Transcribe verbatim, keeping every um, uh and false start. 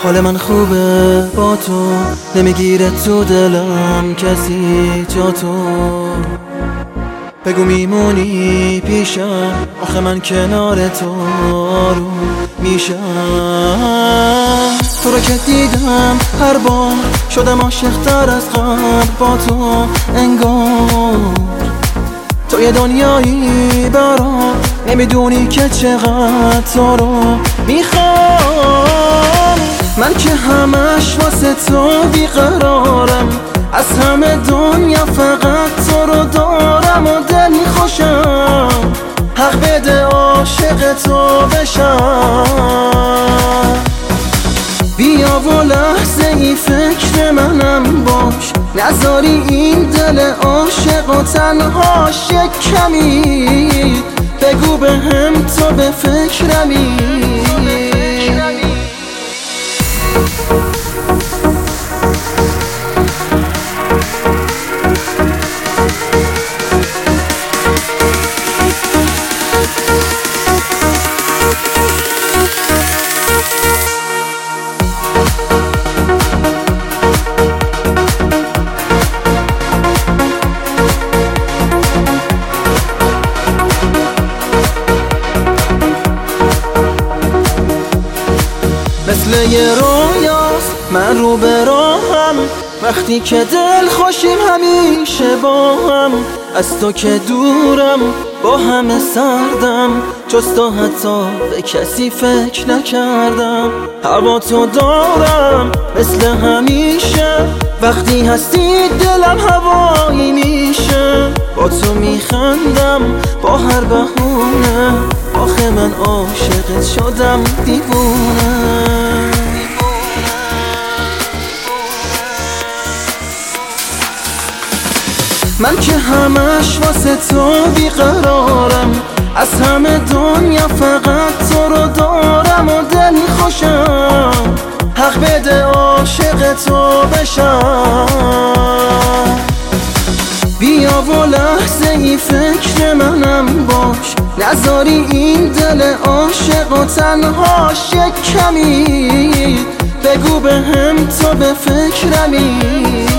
حال من خوبه با تو، نمیگیره تو دلم کسی جا تو. بگو میمونی پیشم، آخه من کنار تو آروم میشم. تو رو که دیدم هر بار شدم عاشق تر از قبل با تو انگار. تو یه دنیایی برام، نمیدونی که چقدر تو رو میخوام. من که همش واسه تو بیقرارم، از همه دنیا فقط تو رو دارم و دل میخوشم. حق بده عاشق تو بشم. بیا و لحظه ای فکر منم باش، نذاری این دل عاشق و تنهاش یک کمی. بگو به هم تو به فکرمی. مثل یه رویاست من رو به راهم، وقتی که دل خوشیم همیشه با هم. از تو که دورم با همه سردم، جز تو حتی به کسی فکر نکردم. هوا تو دارم مثل همیشه، وقتی هستی دلم هوایی میشه. با تو میخندم با هر بهونه، آخه من عاشقت شدم دیوونه. من که همش واسه تو بیقرارم، از همه دنیا فقط تو رو دارم و دل میخوشم. حق بده عاشق تو بشم. بیا و لحظه ای فکر منم باش، نذاری این دل عاشق و تنهاش یک کمی. بگو به هم تو به فکرمی.